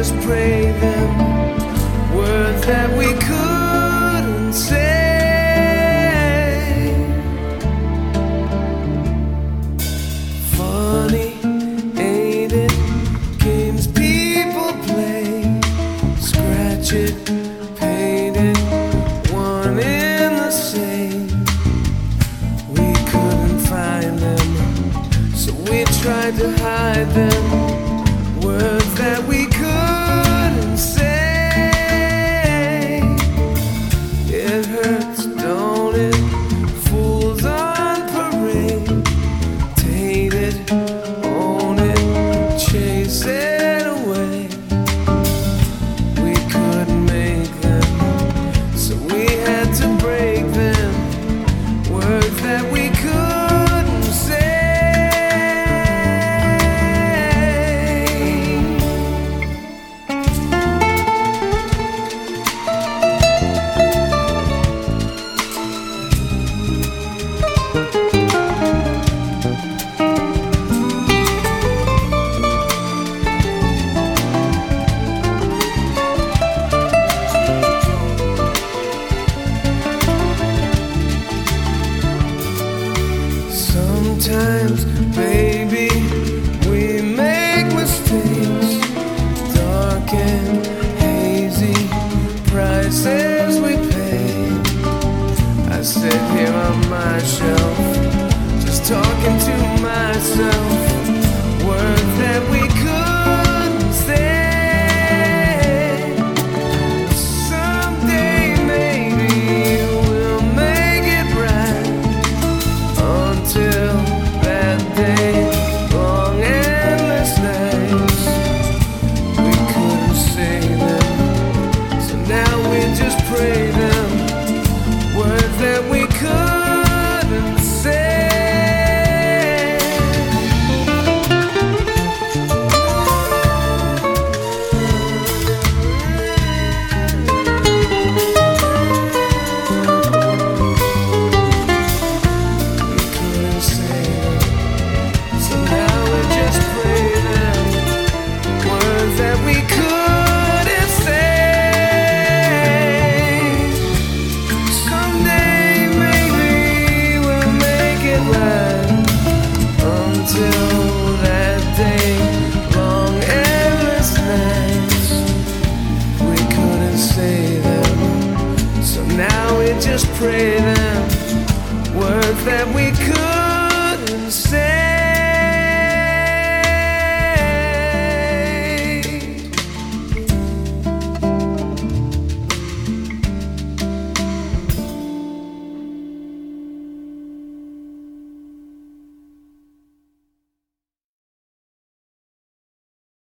just pray them words that we couldn't say. Funny, ain't it? Games people play, scratch it, paint it, one in the same. We couldn't find them, so we tried to hide them, words that we couldn't say. It hurts, don't it? Fools on parade, taint it, own it, chase it away. We couldn't make them, so we had to break them, words that we couldn't say. Sometimes, baby, we make mistakes, dark and hazy, prices we pay. I sit here on my shelf, just talking to myself, words that we couldn't say. Someday maybe we'll make it right. Until that day, long endless nights, we couldn't say them, so now we just pray them, words that we couldn't say. Until that day, long endless nights, we couldn't say them, so now we just pray them, words